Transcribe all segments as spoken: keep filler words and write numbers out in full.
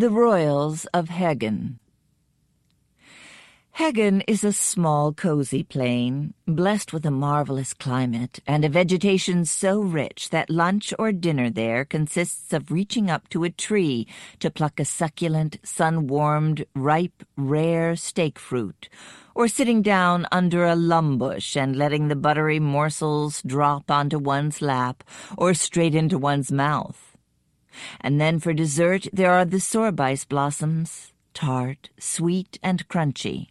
The Royals of Heggen. Heggen is a small, cozy plain, blessed with a marvelous climate and a vegetation so rich that lunch or dinner there consists of reaching up to a tree to pluck a succulent, sun-warmed, ripe, rare steak fruit, or sitting down under a lum bush and letting the buttery morsels drop onto one's lap or straight into one's mouth. And then for dessert there are the sorbice blossoms, tart, sweet, and crunchy.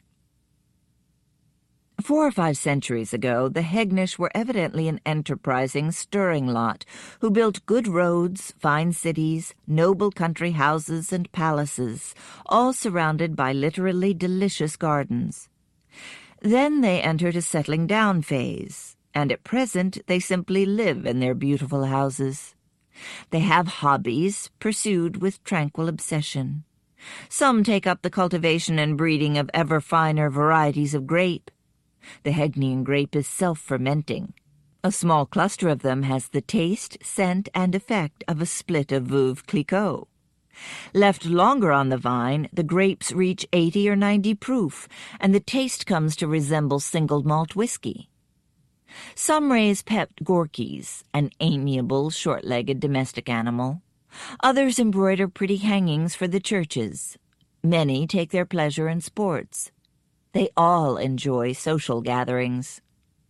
Four or five centuries ago, the Heggnish were evidently an enterprising, stirring lot who built good roads, fine cities, noble country houses and palaces, all surrounded by literally delicious gardens. Then they entered a settling-down phase, and at present they simply live in their beautiful houses. They have hobbies pursued with tranquil obsession. Some take up the cultivation and breeding of ever finer varieties of grape. The Hegnian grape is self-fermenting. A small cluster of them has the taste, scent, and effect of a split of Veuve Clicquot. Left longer on the vine, the grapes reach eighty or ninety proof, and the taste comes to resemble single malt whiskey. Some raise pet gorkies, an amiable, short-legged domestic animal. Others embroider pretty hangings for the churches. Many take their pleasure in sports. They all enjoy social gatherings.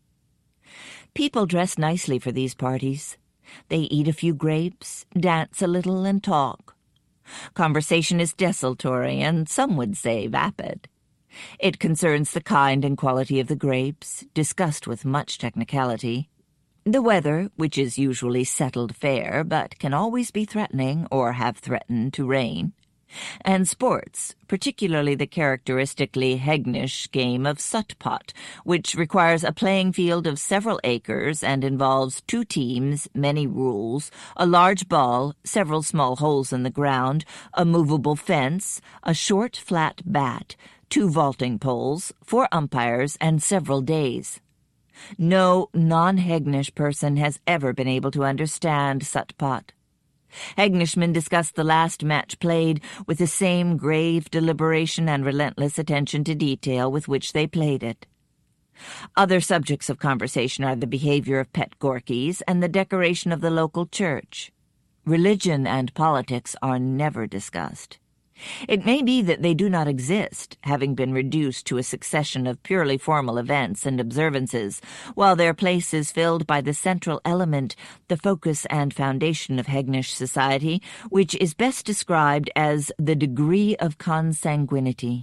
People dress nicely for these parties. They eat a few grapes, dance a little, and talk. Conversation is desultory, and some would say vapid. It concerns the kind and quality of the grapes, discussed with much technicality. The weather, which is usually settled fair, but can always be threatening or have threatened to rain. And sports, particularly the characteristically Heggnish game of Sutpot, which requires a playing field of several acres and involves two teams, many rules, a large ball, several small holes in the ground, a movable fence, a short flat bat, two vaulting poles, four umpires, and several days. No non-Heggnish person has ever been able to understand Sutpot. Heggnishmen discuss the last match played with the same grave deliberation and relentless attention to detail with which they played it. Other subjects of conversation are the behavior of pet gorkies and the decoration of the local church. Religion and politics are never discussed. It may be that they do not exist, having been reduced to a succession of purely formal events and observances, while their place is filled by the central element, the focus and foundation of Heggnish society, which is best described as the degree of consanguinity.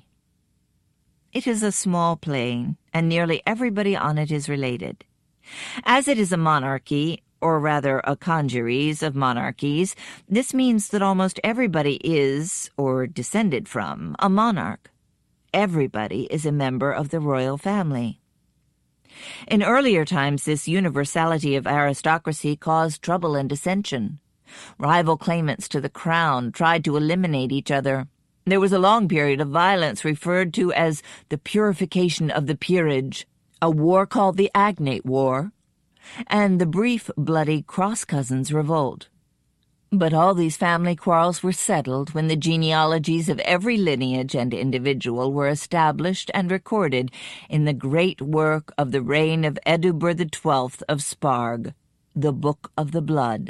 It is a small plain, and nearly everybody on it is related. As it is a monarchy, or rather a congeries of monarchies, this means that almost everybody is, or descended from, a monarch. Everybody is a member of the royal family. In earlier times, this universality of aristocracy caused trouble and dissension. Rival claimants to the crown tried to eliminate each other. There was a long period of violence referred to as the purification of the peerage, a war called the Agnate War, and the brief, bloody Cross-Cousins Revolt. But all these family quarrels were settled when the genealogies of every lineage and individual were established and recorded in the great work of the reign of Edubur the Twelfth of Sparg, the Book of the Blood.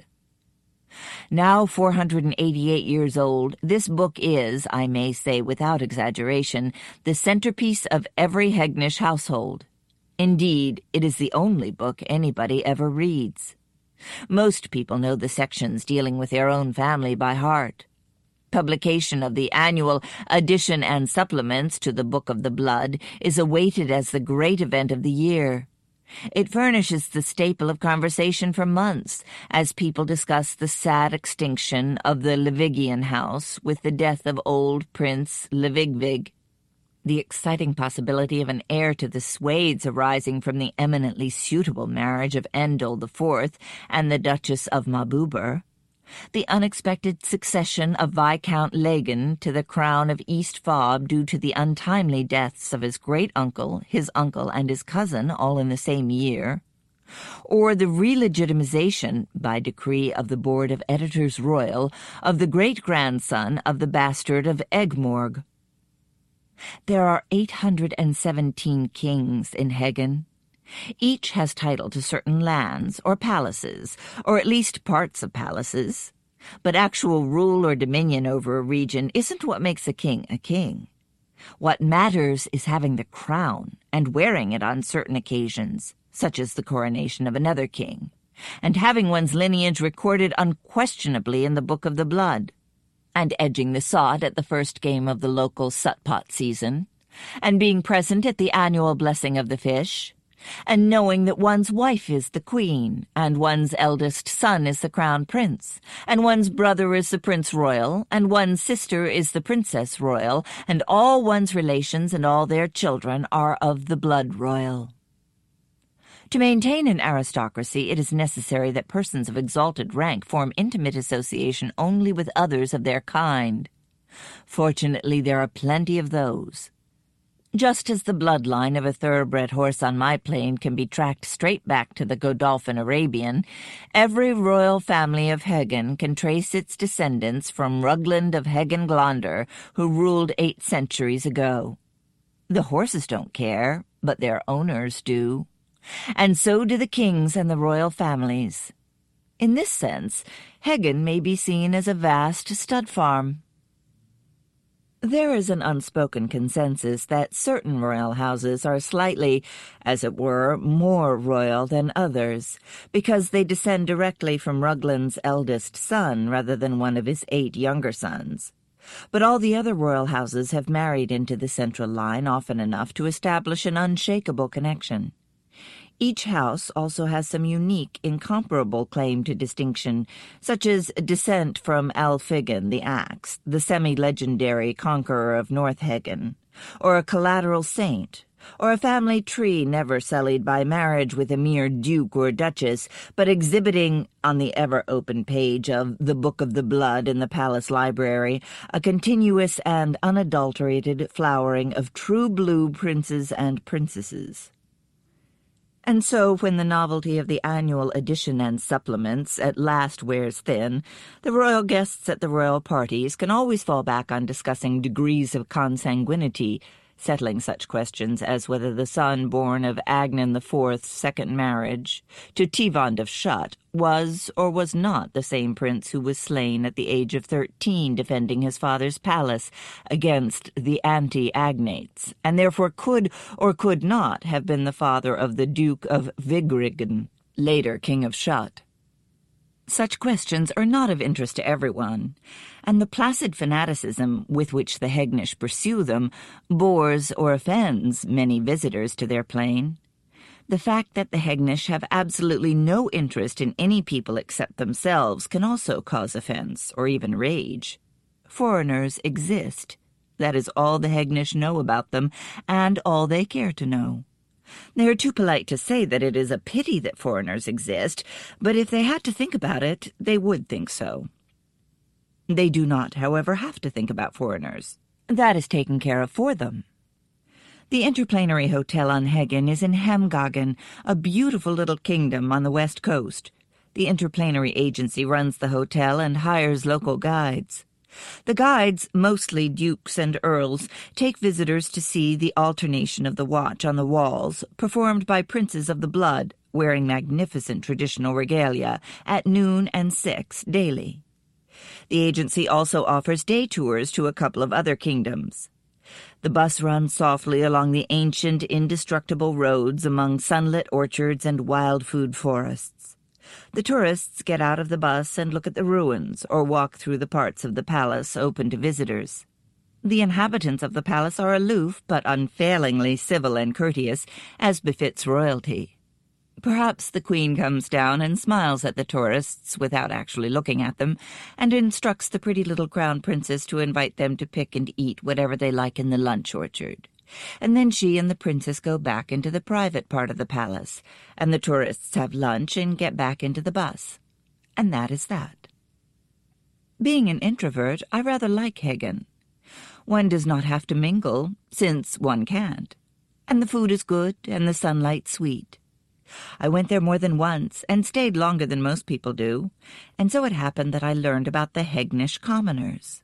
Now four hundred eighty-eight years old, this book is, I may say without exaggeration, the centerpiece of every Heggnish household. Indeed, it is the only book anybody ever reads. Most people know the sections dealing with their own family by heart. Publication of the annual addition and supplements to the Book of the Blood is awaited as the great event of the year. It furnishes the staple of conversation for months as people discuss the sad extinction of the Livigian house with the death of old Prince Livigvig, the exciting possibility of an heir to the Swades arising from the eminently suitable marriage of Endel the Fourth and the Duchess of Mabuber, the unexpected succession of Viscount Lagan to the crown of East Fob due to the untimely deaths of his great-uncle, his uncle, and his cousin all in the same year, or the relegitimization, by decree of the Board of Editors Royal, of the great-grandson of the bastard of Egmorg. There are eight hundred seventeen kings in Heggen. Each has title to certain lands or palaces, or at least parts of palaces. But actual rule or dominion over a region isn't what makes a king a king. What matters is having the crown and wearing it on certain occasions, such as the coronation of another king, and having one's lineage recorded unquestionably in the Book of the Blood, and edging the sod at the first game of the local Sutpot season, and being present at the annual blessing of the fish, and knowing that one's wife is the queen, and one's eldest son is the crown prince, and one's brother is the prince royal, and one's sister is the princess royal, and all one's relations and all their children are of the blood royal. To maintain an aristocracy, it is necessary that persons of exalted rank form intimate association only with others of their kind. Fortunately, there are plenty of those. Just as the bloodline of a thoroughbred horse on my plain can be tracked straight back to the Godolphin Arabian, every royal family of Heggen can trace its descendants from Rugland of Heggen-Glonder, who ruled eight centuries ago. The horses don't care, but their owners do. And so do the kings and the royal families. In this sense, Heggen may be seen as a vast stud farm. There is an unspoken consensus that certain royal houses are slightly, as it were, more royal than others, because they descend directly from Rugland's eldest son rather than one of his eight younger sons. But all the other royal houses have married into the central line often enough to establish an unshakable connection. Each house also has some unique, incomparable claim to distinction, such as descent from Alfiggen the Axe, the semi-legendary conqueror of North Heggen, or a collateral saint, or a family tree never sullied by marriage with a mere duke or duchess, but exhibiting, on the ever-open page of the Book of the Blood in the palace library, a continuous and unadulterated flowering of true blue princes and princesses. And so, when the novelty of the annual edition and supplements at last wears thin, the royal guests at the royal parties can always fall back on discussing degrees of consanguinity, settling such questions as whether the son born of Agnan the Fourth's second marriage to Tivand of Shutt was or was not the same prince who was slain at the age of thirteen defending his father's palace against the anti-Agnates, and therefore could or could not have been the father of the Duke of Vigrigen, later King of Shutt. Such questions are not of interest to everyone, and the placid fanaticism with which the Hegnish pursue them bores or offends many visitors to their plain. The fact that the Hegnish have absolutely no interest in any people except themselves can also cause offense, or even rage. Foreigners exist. That is all the Hegnish know about them, and all they care to know. They are too polite to say that it is a pity that foreigners exist, but if they had to think about it, they would think so. They do not, however, have to think about foreigners. That is taken care of for them. The Interplanary Hotel on Heggen is in Hemgagen, a beautiful little kingdom on the west coast. The Interplanary Agency runs the hotel and hires local guides. The guides, mostly dukes and earls, take visitors to see the alternation of the watch on the walls, performed by princes of the blood, wearing magnificent traditional regalia, at noon and six daily. The agency also offers day tours to a couple of other kingdoms. The bus runs softly along the ancient, indestructible roads among sunlit orchards and wild food forests. The tourists get out of the bus and look at the ruins or walk through the parts of the palace open to visitors. The inhabitants of the palace are aloof but unfailingly civil and courteous, as befits royalty. Perhaps the queen comes down and smiles at the tourists without actually looking at them, and instructs the pretty little crown princess to invite them to pick and eat whatever they like in the lunch orchard. And then she and the princess go back into the private part of the palace, and the tourists have lunch and get back into the bus. And that is that. Being an introvert, I rather like Heggen. One does not have to mingle, since one can't. And the food is good and the sunlight sweet. I went there more than once, and stayed longer than most people do, and so it happened that I learned about the Hegnich commoners.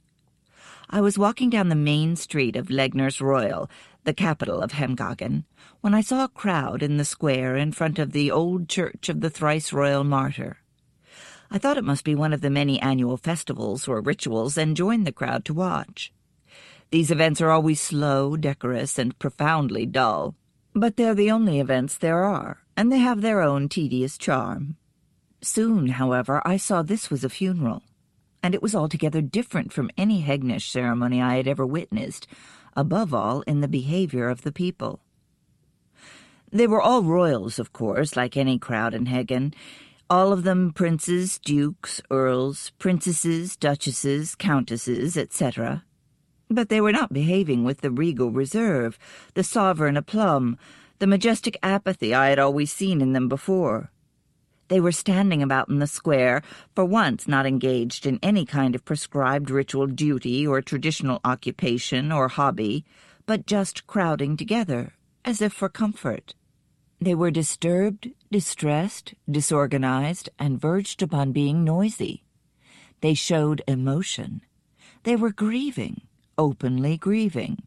I was walking down the main street of Legners Royal, the capital of Hemgagen, when I saw a crowd in the square in front of the old church of the thrice-royal martyr. I thought it must be one of the many annual festivals or rituals, and joined the crowd to watch. These events are always slow, decorous, and profoundly dull. But they're the only events there are, and they have their own tedious charm. Soon, however, I saw this was a funeral, and it was altogether different from any Hegnich ceremony I had ever witnessed, above all in the behavior of the people. They were all royals, of course, like any crowd in Hegen, all of them princes, dukes, earls, princesses, duchesses, countesses, et cetera. But they were not behaving with the regal reserve, the sovereign aplomb, the majestic apathy I had always seen in them before. They were standing about in the square, for once not engaged in any kind of prescribed ritual duty or traditional occupation or hobby, but just crowding together, as if for comfort. They were disturbed, distressed, disorganized, and verged upon being noisy. They showed emotion. They were grieving. Openly grieving.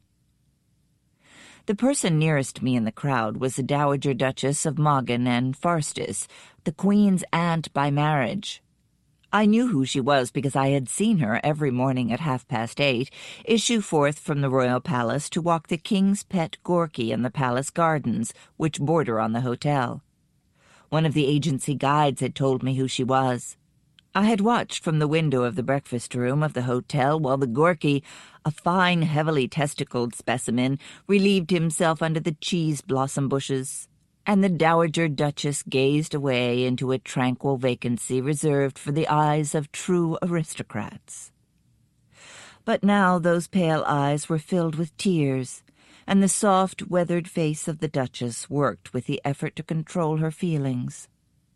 The person nearest me in the crowd was the Dowager Duchess of Moggen and Farstis, the Queen's aunt by marriage. I knew who she was because I had seen her every morning at half past eight issue forth from the royal palace to walk the king's pet Gorky in the palace gardens, which border on the hotel. One of the agency guides had told me who she was. I had watched from the window of the breakfast room of the hotel while the Gorky, a fine, heavily testicled specimen, relieved himself under the cheese-blossom bushes, and the Dowager Duchess gazed away into a tranquil vacancy reserved for the eyes of true aristocrats. But now those pale eyes were filled with tears, and the soft, weathered face of the Duchess worked with the effort to control her feelings.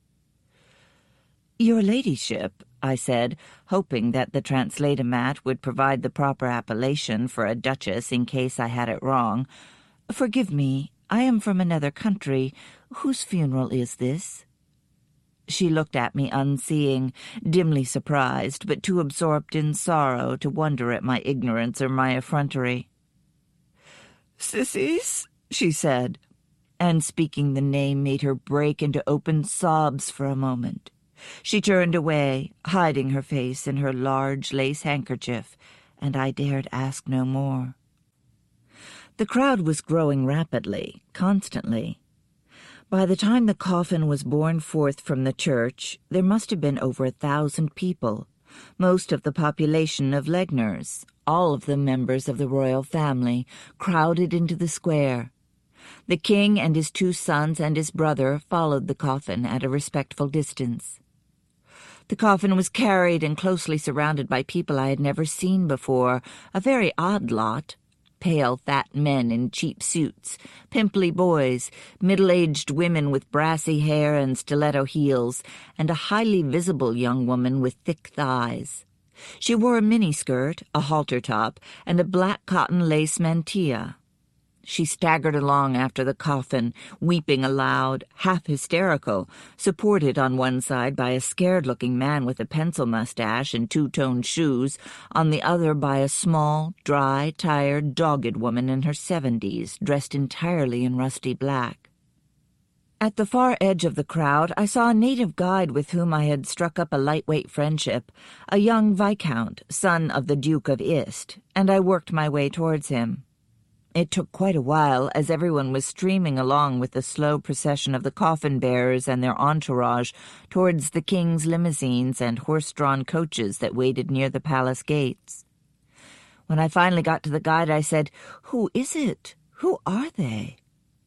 "Your ladyship," I said, hoping that the translatomat would provide the proper appellation for a duchess in case I had it wrong. "Forgive me, I am from another country. Whose funeral is this?" She looked at me unseeing, dimly surprised, but too absorbed in sorrow to wonder at my ignorance or my effrontery. "Sissy's," she said, and speaking the name made her break into open sobs for a moment. She turned away, hiding her face in her large lace handkerchief, and I dared ask no more. The crowd was growing rapidly, constantly. By the time the coffin was borne forth from the church, there must have been over a thousand people, most of the population of Legners, all of them members of the royal family, crowded into the square. The king and his two sons and his brother followed the coffin at a respectful distance. The coffin was carried and closely surrounded by people I had never seen before, a very odd lot. Pale, fat men in cheap suits, pimply boys, middle-aged women with brassy hair and stiletto heels, and a highly visible young woman with thick thighs. She wore a miniskirt, a halter top, and a black cotton lace mantilla. She staggered along after the coffin, weeping aloud, half hysterical, supported on one side by a scared-looking man with a pencil mustache and two-toned shoes, on the other by a small, dry, tired, dogged woman in her seventies, dressed entirely in rusty black. At the far edge of the crowd, I saw a native guide with whom I had struck up a lightweight friendship, a young viscount, son of the Duke of Ist, and I worked my way towards him. It took quite a while, as everyone was streaming along with the slow procession of the coffin-bearers and their entourage towards the king's limousines and horse-drawn coaches that waited near the palace gates. When I finally got to the guide, I said, "Who is it? Who are they?"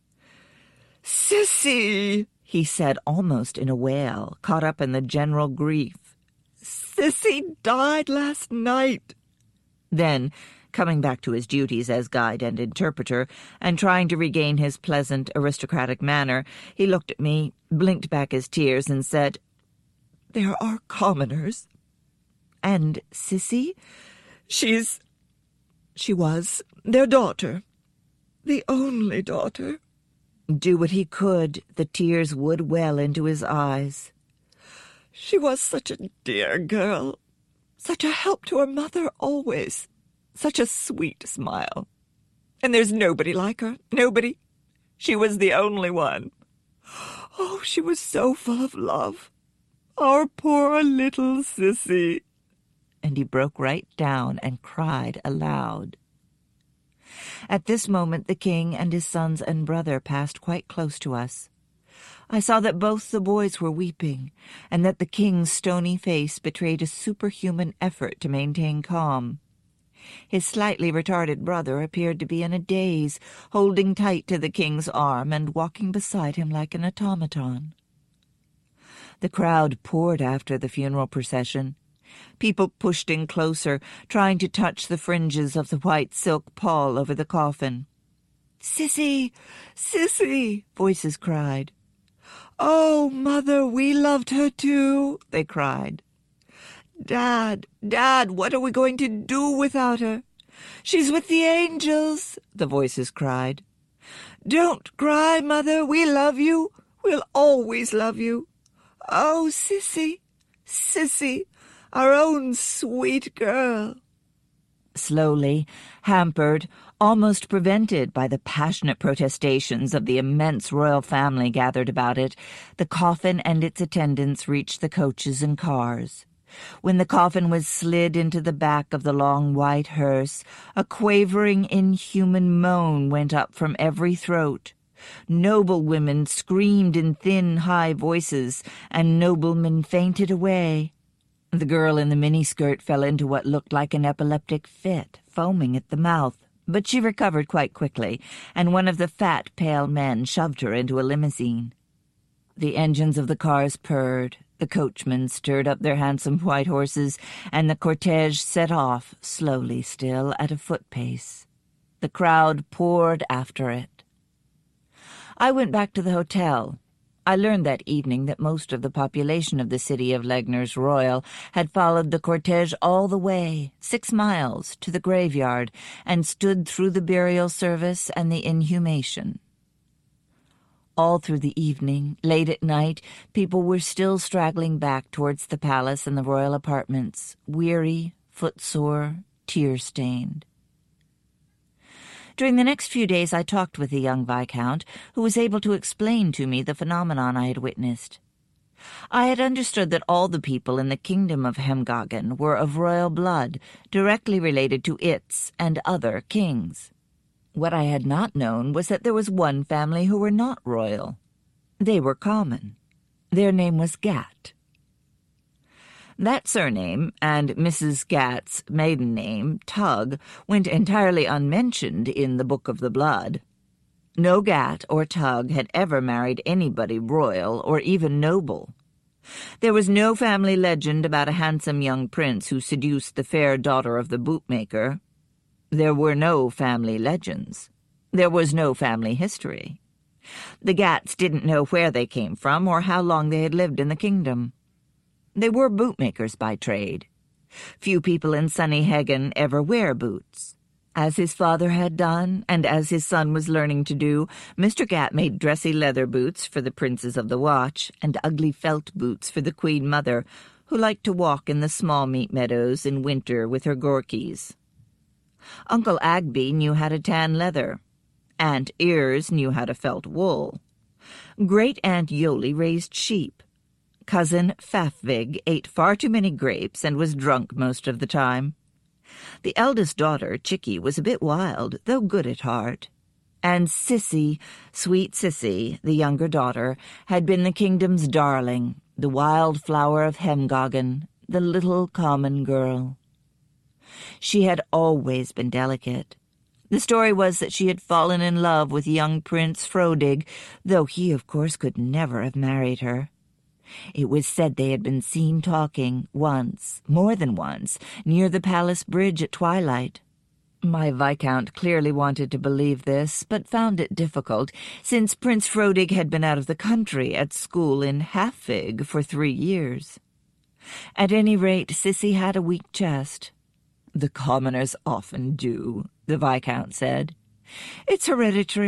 "Sissy," he said almost in a wail, caught up in the general grief. "Sissy died last night." Then, coming back to his duties as guide and interpreter, and trying to regain his pleasant, aristocratic manner, he looked at me, blinked back his tears, and said, "There are commoners." "And Sissy?" She's... she was their daughter. The only daughter. Do what he could, the tears would well into his eyes. She was such a dear girl, such a help to her mother always, such a sweet smile. And there's nobody like her, nobody. She was the only one. Oh, she was so full of love. Our poor little Sissy. And he broke right down and cried aloud. At this moment the king and his sons and brother passed quite close to us. I saw that both the boys were weeping, and that the king's stony face betrayed a superhuman effort to maintain calm. His slightly retarded brother appeared to be in a daze, holding tight to the king's arm and walking beside him like an automaton. The crowd poured after the funeral procession. People pushed in closer, trying to touch the fringes of the white silk pall over the coffin. "Sissy! Sissy!" voices cried. "Oh, Mother, we loved her too," they cried. "Dad, Dad, what are we going to do without her?" "She's with the angels," the voices cried. "Don't cry, Mother, we love you. We'll always love you. Oh, Sissy, Sissy, our own sweet girl." Slowly, hampered, almost prevented by the passionate protestations of the immense royal family gathered about it, the coffin and its attendants reached the coaches and cars. When the coffin was slid into the back of the long white hearse, a quavering, inhuman moan went up from every throat. Noble women screamed in thin, high voices, and noblemen fainted away. The girl in the miniskirt fell into what looked like an epileptic fit, foaming at the mouth, but she recovered quite quickly, and one of the fat, pale men shoved her into a limousine. The engines of the cars purred, the coachmen stirred up their handsome white horses, and the cortege set off, slowly still, at a foot pace. The crowd poured after it. I went back to the hotel. I learned that evening that most of the population of the city of Legner's Royal had followed the cortege all the way, six miles, to the graveyard, and stood through the burial service and the inhumation. All through the evening, late at night, people were still straggling back towards the palace and the royal apartments, weary, footsore, tear-stained. During the next few days I talked with the young Viscount, who was able to explain to me the phenomenon I had witnessed. I had understood that all the people in the kingdom of Hemgagen were of royal blood, directly related to its and other kings. What I had not known was that there was one family who were not royal. They were common. Their name was Gat. That surname, and Missus Gat's maiden name, Tug, went entirely unmentioned in the Book of the Blood. No Gat or Tug had ever married anybody royal or even noble. There was no family legend about a handsome young prince who seduced the fair daughter of the bootmaker. There were no family legends. There was no family history. The Gats didn't know where they came from or how long they had lived in the kingdom. They were bootmakers by trade. Few people in sunny Heggen ever wear boots. As his father had done, and as his son was learning to do, Mister Gat made dressy leather boots for the princes of the watch, and ugly felt boots for the Queen Mother, who liked to walk in the small meat meadows in winter with her gorkies. Uncle Agby knew how to tan leather. Aunt Ears knew how to felt wool. Great-Aunt Yoli raised sheep. Cousin Fafvig ate far too many grapes and was drunk most of the time. The eldest daughter, Chickie, was a bit wild, though good at heart. And Sissy, sweet Sissy, the younger daughter, had been the kingdom's darling, the wild flower of Hemgagen, the little common girl. She had always been delicate. The story was that she had fallen in love with young Prince Frodig, though he, of course, could never have married her. It was said they had been seen talking, once, more than once, near the palace bridge at twilight. My Viscount clearly wanted to believe this, but found it difficult, since Prince Frodig had been out of the country at school in Halfvig for three years. At any rate, Sissy had a weak chest. "The commoners often do," the Viscount said. "It's hereditary.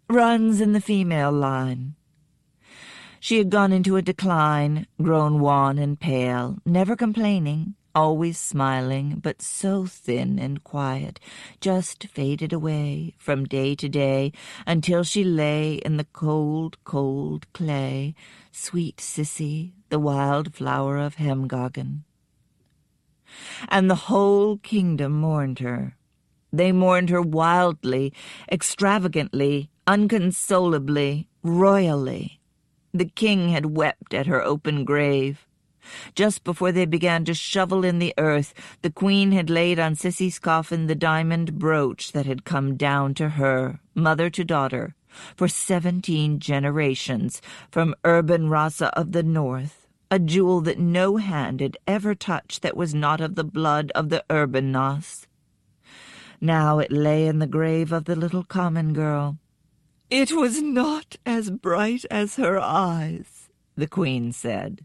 runs in the female line. She had gone into a decline, grown wan and pale, never complaining, always smiling, but so thin and quiet, just faded away from day to day until she lay in the cold, cold clay, sweet Sissy, the wild flower of Hemgågen. And the whole kingdom mourned her. They mourned her wildly, extravagantly, unconsolably, royally. The king had wept at her open grave. Just before they began to shovel in the earth, the queen had laid on Sissy's coffin the diamond brooch that had come down to her, mother to daughter, for seventeen generations, from Urban Rasa of the north, a jewel that no hand had ever touched that was not of the blood of the Urban Nas. Now it lay in the grave of the little common girl. "It was not as bright as her eyes," the queen said.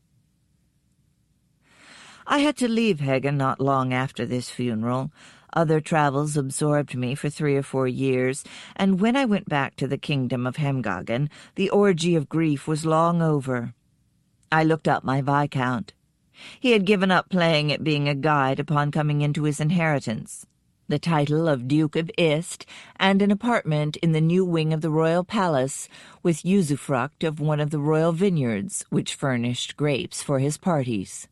I had to leave Hege not long after this funeral. Other travels absorbed me for three or four years, and when I went back to the kingdom of Hemgågen, the orgy of grief was long over. I looked up my Viscount. He had given up playing at being a guide upon coming into his inheritance, the title of Duke of Ist, and an apartment in the new wing of the royal palace, with usufruct of one of the royal vineyards, which furnished grapes for his parties.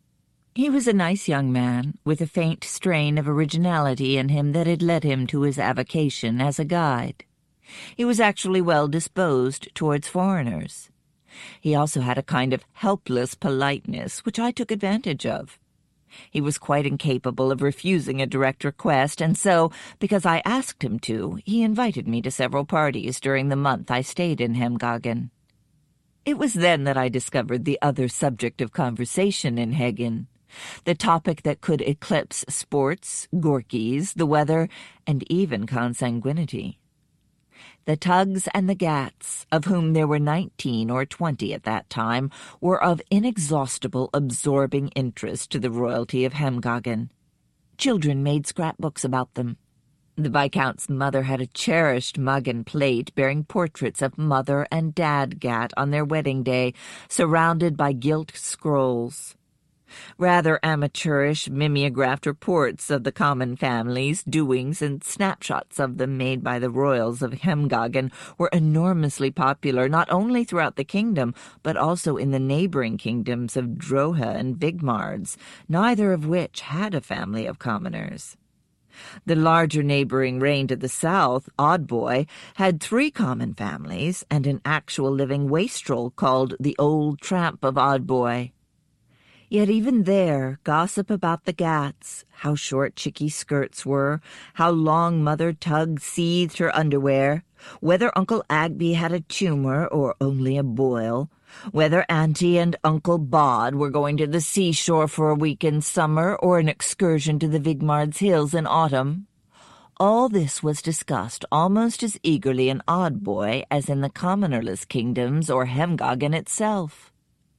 He was a nice young man, with a faint strain of originality in him that had led him to his avocation as a guide. He was actually well disposed towards foreigners. He also had a kind of helpless politeness, which I took advantage of. He was quite incapable of refusing a direct request, and so, because I asked him to, he invited me to several parties during the month I stayed in Hemgågen. It was then that I discovered the other subject of conversation in Hegen, the topic that could eclipse sports, Gorkies, the weather, and even consanguinity. The Tugs and the Gats, of whom there were nineteen or twenty at that time, were of inexhaustible, absorbing interest to the royalty of Hemgågen. Children made scrapbooks about them. The Viscount's mother had a cherished mug and plate bearing portraits of Mother and Dad Gat on their wedding day, surrounded by gilt scrolls. Rather amateurish mimeographed reports of the common families, doings, and snapshots of them made by the royals of Hemgågen were enormously popular not only throughout the kingdom, but also in the neighboring kingdoms of Droha and Vigmards, neither of which had a family of commoners. The larger neighboring reign to the south, Oddboy, had three common families and an actual living wastrel called the Old Tramp of Oddboy. Yet even there, gossip about the Gats, how short Chicky's skirts were, how long Mother Tug seethed her underwear, whether Uncle Agby had a tumour or only a boil, whether Auntie and Uncle Bod were going to the seashore for a week in summer or an excursion to the Vigmards Hills in autumn. All this was discussed almost as eagerly in Oddboy as in the commonerless kingdoms or Hemgågen itself.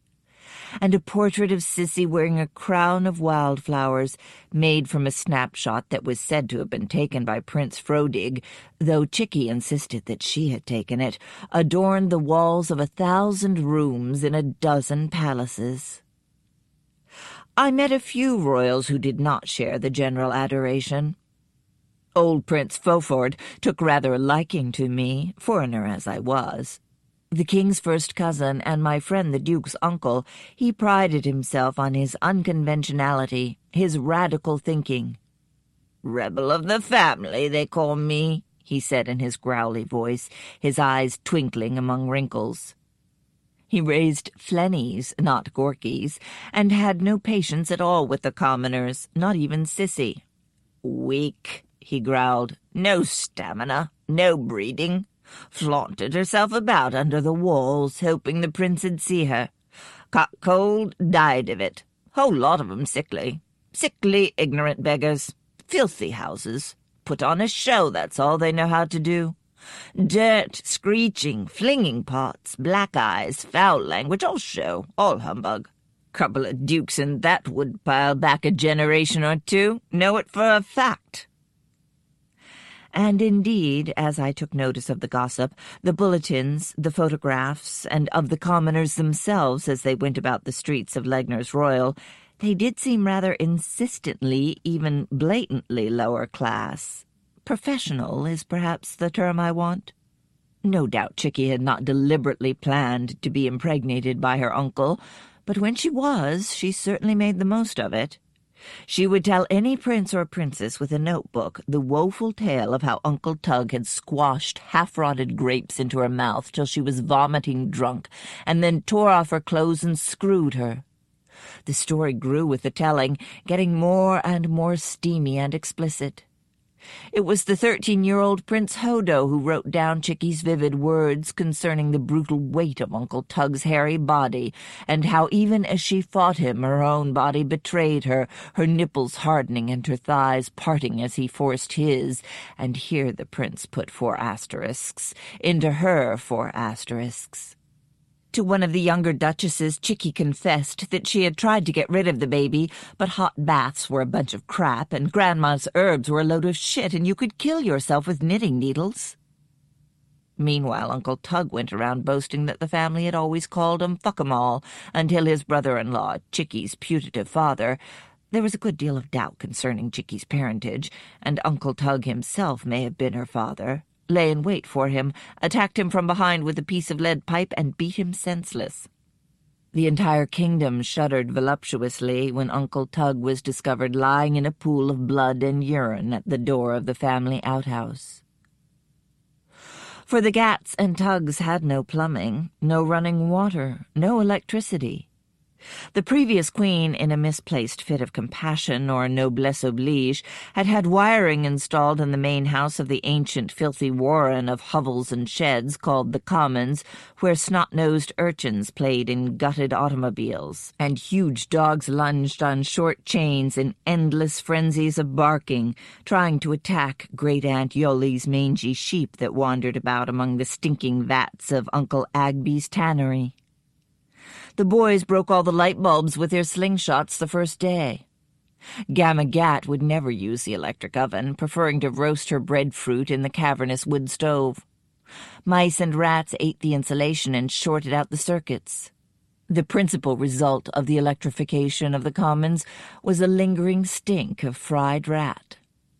And a portrait of Sissy wearing a crown of wildflowers, made from a snapshot that was said to have been taken by Prince Frodig, though Chicky insisted that she had taken it, adorned the walls of a thousand rooms in a dozen palaces. I met a few royals who did not share the general adoration. Old Prince Foford took rather a liking to me, foreigner as I was. The king's first cousin and my friend the duke's uncle, he prided himself on his unconventionality, his radical thinking. "Rebel of the family, they call me," he said in his growly voice, his eyes twinkling among wrinkles. He raised flennies, not Gorkies, and had no patience at all with the commoners, not even Sissy. "Weak," he growled, "no stamina, no breeding. Flaunted herself about under the walls, hoping the prince'd see her. Caught cold, died of it. Whole lot of 'em sickly. Sickly, ignorant beggars. Filthy houses. Put on a show, that's all they know how to do. Dirt, screeching, flinging pots, black eyes, foul language, all show, all humbug. Couple of dukes in that woodpile back a generation or two. Know it for a fact." And indeed, as I took notice of the gossip, the bulletins, the photographs, and of the commoners themselves as they went about the streets of Legner's Royal, they did seem rather insistently, even blatantly lower class. Professional is perhaps the term I want. No doubt Chickie had not deliberately planned to be impregnated by her uncle, but when she was, she certainly made the most of it. She would tell any prince or princess with a notebook the woeful tale of how Uncle Tug had squashed half-rotted grapes into her mouth till she was vomiting drunk, and then tore off her clothes and screwed her. The story grew with the telling, getting more and more steamy and explicit. It was the thirteen-year-old Prince Hodo who wrote down Chickie's vivid words concerning the brutal weight of Uncle Tug's hairy body, and how even as she fought him her own body betrayed her, her nipples hardening and her thighs parting as he forced his, and here the prince put four asterisks, into her four asterisks. To one of the younger duchesses, Chickie confessed that she had tried to get rid of the baby, but hot baths were a bunch of crap, and Grandma's herbs were a load of shit, and you could kill yourself with knitting needles. Meanwhile, Uncle Tug went around boasting that the family had always called him Fuck-em-all, until his brother-in-law, Chickie's putative father— there was a good deal of doubt concerning Chickie's parentage, and Uncle Tug himself may have been her father— lay in wait for him, attacked him from behind with a piece of lead pipe, and beat him senseless. The entire kingdom shuddered voluptuously when Uncle Tug was discovered lying in a pool of blood and urine at the door of the family outhouse. For the Gats and Tugs had no plumbing, no running water, no electricity. The previous queen, in a misplaced fit of compassion or noblesse oblige, had had wiring installed in the main house of the ancient filthy warren of hovels and sheds called the Commons, where snot-nosed urchins played in gutted automobiles, and huge dogs lunged on short chains in endless frenzies of barking, trying to attack Great Aunt Yoli's mangy sheep that wandered about among the stinking vats of Uncle Agby's tannery. The boys broke all the light bulbs with their slingshots the first day. Gamma Gat would never use the electric oven, preferring to roast her breadfruit in the cavernous wood stove. Mice and rats ate the insulation and shorted out the circuits. The principal result of the electrification of the Commons was a lingering stink of fried rat.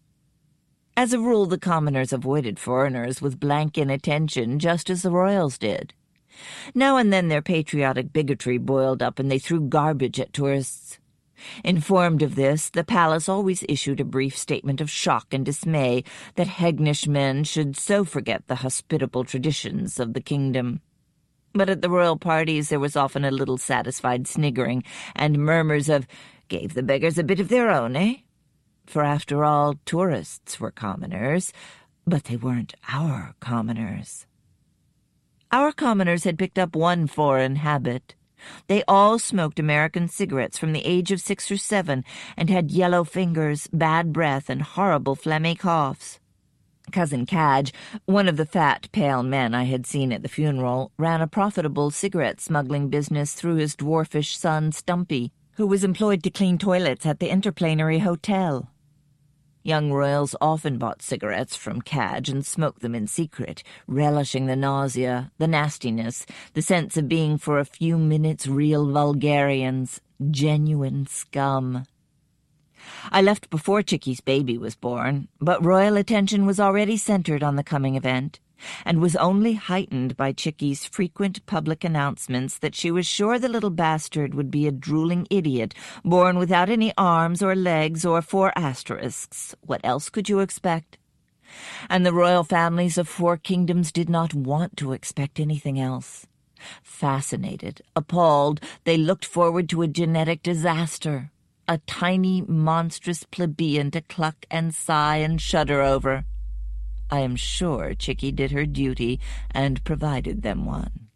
As a rule, the commoners avoided foreigners with blank inattention, just as the royals did. Now and then their patriotic bigotry boiled up and they threw garbage at tourists. Informed of this, the palace always issued a brief statement of shock and dismay that Hegnish men should so forget the hospitable traditions of the kingdom. But at the royal parties there was often a little satisfied sniggering and murmurs of, "Gave the beggars a bit of their own, eh?" For after all, tourists were commoners, but they weren't our commoners. Our commoners had picked up one foreign habit. They all smoked American cigarettes from the age of six or seven and had yellow fingers, bad breath, and horrible phlegmy coughs. Cousin Cadge, one of the fat, pale men I had seen at the funeral, ran a profitable cigarette-smuggling business through his dwarfish son Stumpy, who was employed to clean toilets at the Interplanetary Hotel. Young royals often bought cigarettes from Cadge and smoked them in secret, relishing the nausea, the nastiness, the sense of being for a few minutes real vulgarians, genuine scum. I left before Chickie's baby was born, but royal attention was already centered on the coming event, and was only heightened by Chickie's frequent public announcements that she was sure the little bastard would be a drooling idiot, born without any arms or legs or four asterisks. What else could you expect? And the royal families of four kingdoms did not want to expect anything else. Fascinated, appalled, they looked forward to a genetic disaster, a tiny, monstrous plebeian to cluck and sigh and shudder over. I am sure Chickie did her duty and provided them one.